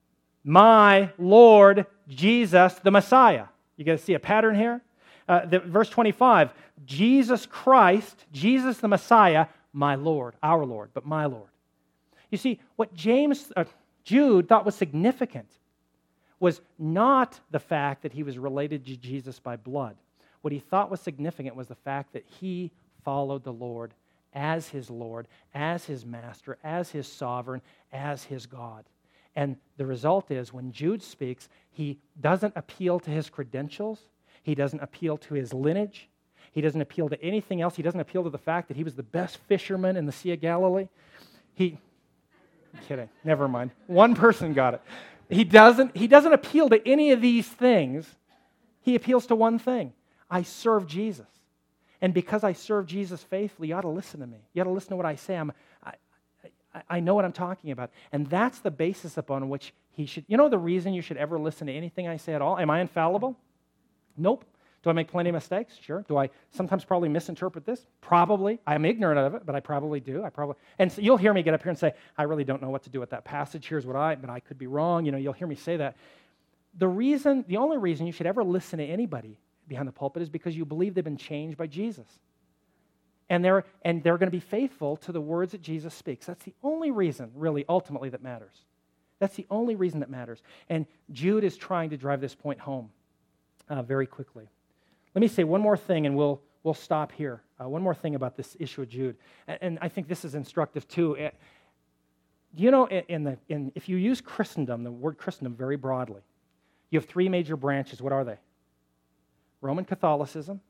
My Lord Jesus the Messiah. You got to see a pattern here? Uh, the, verse twenty-five, Jesus Christ, Jesus the Messiah, my Lord, our Lord, but my Lord. You see, what James, uh, Jude thought was significant was not the fact that he was related to Jesus by blood. What he thought was significant was the fact that he followed the Lord as his Lord, as his master, as his sovereign, as his God. And the result is when Jude speaks, he doesn't appeal to his credentials. He doesn't appeal to his lineage. He doesn't appeal to anything else. He doesn't appeal to the fact that he was the best fisherman in the Sea of Galilee. He, I'm kidding, never mind. One person got it. He doesn't, he doesn't appeal to any of these things. He appeals to one thing. I serve Jesus. And because I serve Jesus faithfully, you ought to listen to me. You ought to listen to what I say. I'm, I, I, I know what I'm talking about. And that's the basis upon which he should... You know the reason you should ever listen to anything I say at all? Am I infallible? Nope. Do I make plenty of mistakes? Sure. Do I sometimes probably misinterpret this? Probably. I'm ignorant of it, but I probably do. I probably, and so you'll hear me get up here and say, I really don't know what to do with that passage. Here's what I, but I could be wrong. You know, you'll hear me say that. The reason, the only reason you should ever listen to anybody behind the pulpit is because you believe they've been changed by Jesus. And they're, and they're going to be faithful to the words that Jesus speaks. That's the only reason, really, ultimately, that matters. That's the only reason that matters. And Jude is trying to drive this point home uh, very quickly. Let me say one more thing, and we'll we'll stop here. Uh, one more thing about this issue of Jude, and, and I think this is instructive too. It, do you know, in, in the in if you use Christendom, the word Christendom very broadly, you have three major branches. What are they? Roman Catholicism,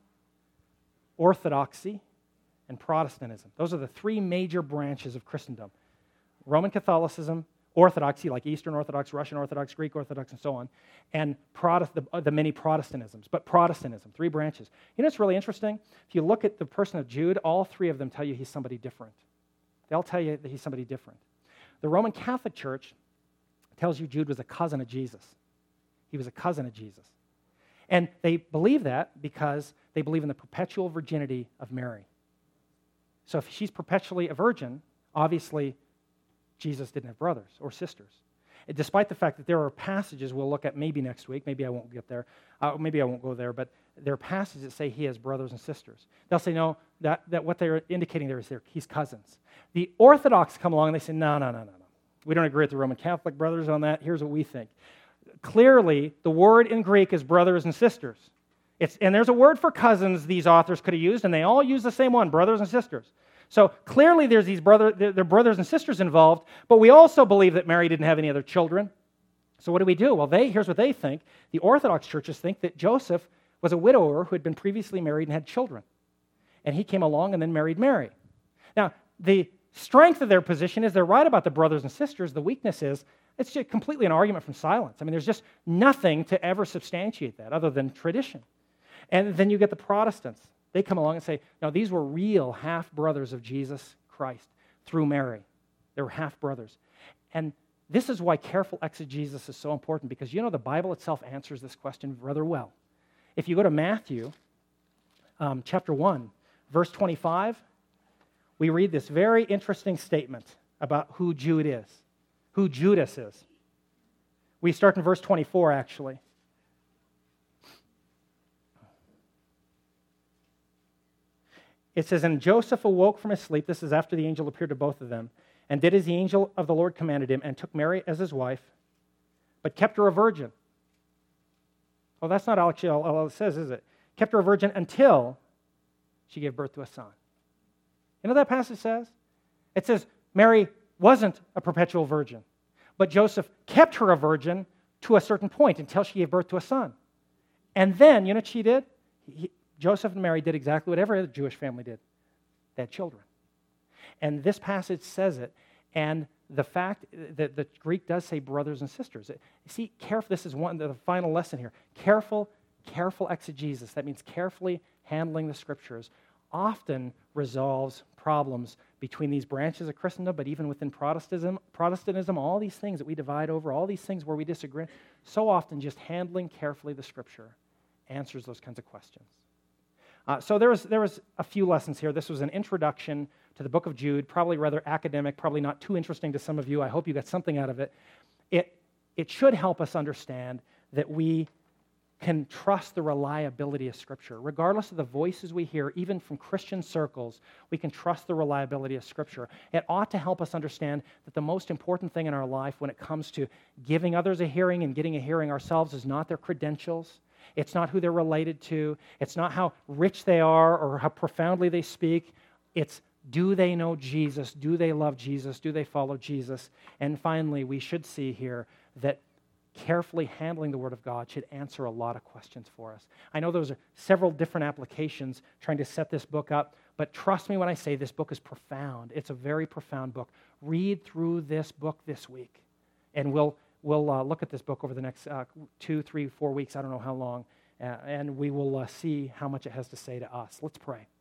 Orthodoxy, and Protestantism. Those are the three major branches of Christendom. Roman Catholicism, Orthodoxy, like Eastern Orthodox, Russian Orthodox, Greek Orthodox, and so on, and Protest, the, the many Protestantisms. But Protestantism, three branches. You know what's really interesting? If you look at the person of Jude, all three of them tell you he's somebody different. They'll tell you that he's somebody different. The Roman Catholic Church tells you Jude was a cousin of Jesus. He was a cousin of Jesus. And they believe that because they believe in the perpetual virginity of Mary. So if she's perpetually a virgin, obviously Jesus didn't have brothers or sisters. Despite the fact that there are passages we'll look at maybe next week, maybe I won't get there, uh, maybe I won't go there, but there are passages that say he has brothers and sisters. They'll say, no, that, that what they're indicating there is they're, he's cousins. The Orthodox come along and they say, no, no, no, no, no. We don't agree with the Roman Catholic brothers on that. Here's what we think. Clearly, the word in Greek is brothers and sisters. It's, and there's a word for cousins these authors could have used, and they all use the same one, brothers and sisters. So clearly there's these brother, they're brothers and sisters involved, but we also believe that Mary didn't have any other children. So what do we do? Well, they here's what they think. The Orthodox churches think that Joseph was a widower who had been previously married and had children. And he came along and then married Mary. Now, the strength of their position is they're right about the brothers and sisters. The weakness is it's just completely an argument from silence. I mean, there's just nothing to ever substantiate that other than tradition. And then you get the Protestants. They come along and say, no, these were real half-brothers of Jesus Christ through Mary. They were half-brothers. And This is why careful exegesis is so important, because you know the Bible itself answers this question rather well. If you go to Matthew um, chapter one, verse twenty-five, we read this very interesting statement about who Jude is, who Judas is. We start in verse twenty-four, actually. It says, "And Joseph awoke from his sleep," this is after the angel appeared to both of them, "and did as the angel of the Lord commanded him, and took Mary as his wife, but kept her a virgin." Well, that's not actually all it says, is it? Kept her a virgin until she gave birth to a son. You know what that passage says? It says Mary wasn't a perpetual virgin, but Joseph kept her a virgin to a certain point until she gave birth to a son. And then, you know what she did? He, Joseph and Mary did exactly what every other Jewish family did. They had children. And this passage says it, and the fact that the Greek does say brothers and sisters. See, careful, this is one the final lesson here. Careful, careful exegesis, that means carefully handling the Scriptures, often resolves problems between these branches of Christendom, but even within Protestantism, Protestantism, all these things that we divide over, all these things where we disagree, so often just handling carefully the Scripture answers those kinds of questions. Uh, so there was, there was a few lessons here. This was an introduction to the book of Jude, probably rather academic, probably not too interesting to some of you. I hope you got something out of it. It, it should help us understand that we can trust the reliability of Scripture. Regardless of the voices we hear, even from Christian circles, we can trust the reliability of Scripture. It ought to help us understand that the most important thing in our life when it comes to giving others a hearing and getting a hearing ourselves is not their credentials. It's not who they're related to. It's not how rich they are or how profoundly they speak. It's, do they know Jesus? Do they love Jesus? Do they follow Jesus? And finally, we should see here that carefully handling the Word of God should answer a lot of questions for us. I know those are several different applications trying to set this book up, but trust me when I say this book is profound. It's a very profound book. Read through this book this week, and we'll We'll uh, look at this book over the next uh, two, three, four weeks, I don't know how long, uh, and we will uh, see how much it has to say to us. Let's pray.